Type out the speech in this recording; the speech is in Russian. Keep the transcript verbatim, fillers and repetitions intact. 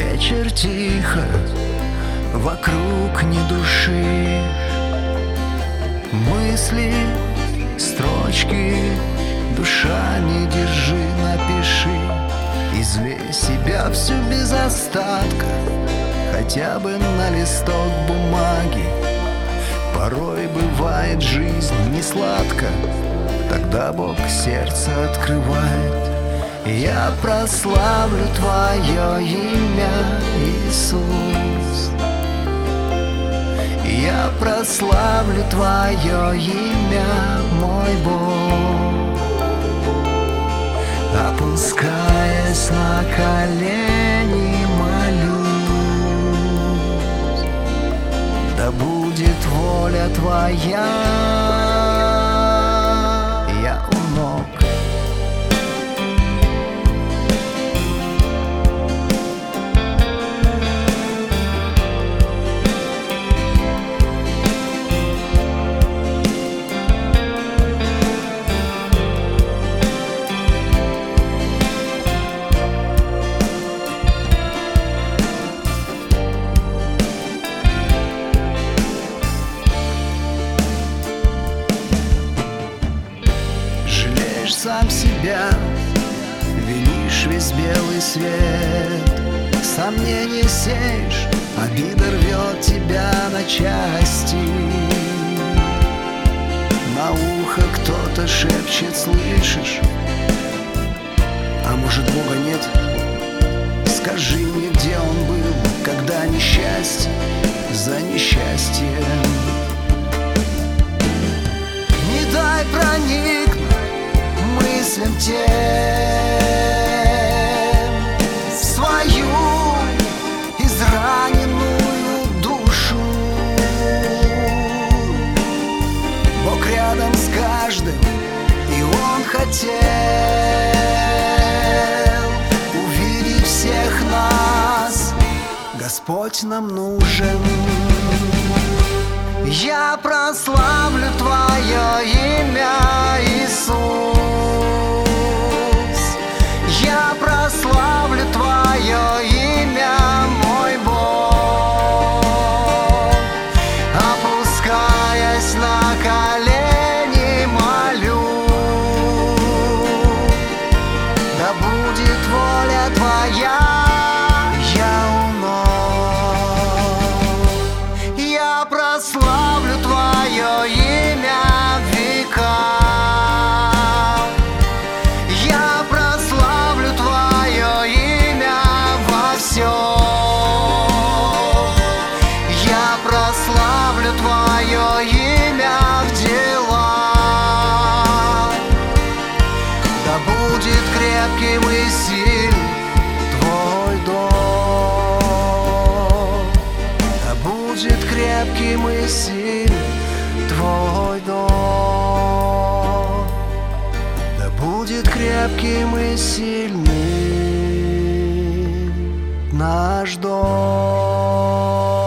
Вечер тихо, вокруг ни души. Мысли, строчки, душа не держи, напиши. Излей себя всю без остатка, хотя бы на листок бумаги. Порой бывает жизнь не сладко, тогда Бог сердце открывает. Я прославлю Твое имя, Иисус. Я прославлю Твое имя, мой Бог. Опускаясь на колени, молюсь, да будет воля Твоя. Я у ног. Сам себя, винишь весь белый свет. Сомнения сеешь, обида рвет тебя на части. На ухо кто-то шепчет, слышишь? А может, Бога нет? Скажи мне, где Он был, когда несчастье за несчастьем. Не дай проникнуть мыслям тем в свою израненную душу. Бог рядом с каждым, и Он хотел увидеть всех нас. Господь нам нужен. Я прославлю Твое имя, Иисус. Я прославлю Твое имя, мой Бог. Опускаясь на колени, молю, да будет воля Твоя. Я у ног. Я прославлю Твое имя в века. Я прославлю Твое имя в делах. Да будет крепким и сильным Твой дом. Да будет крепким и сильным Твой дом. Да будет крепким и сильным наш дом.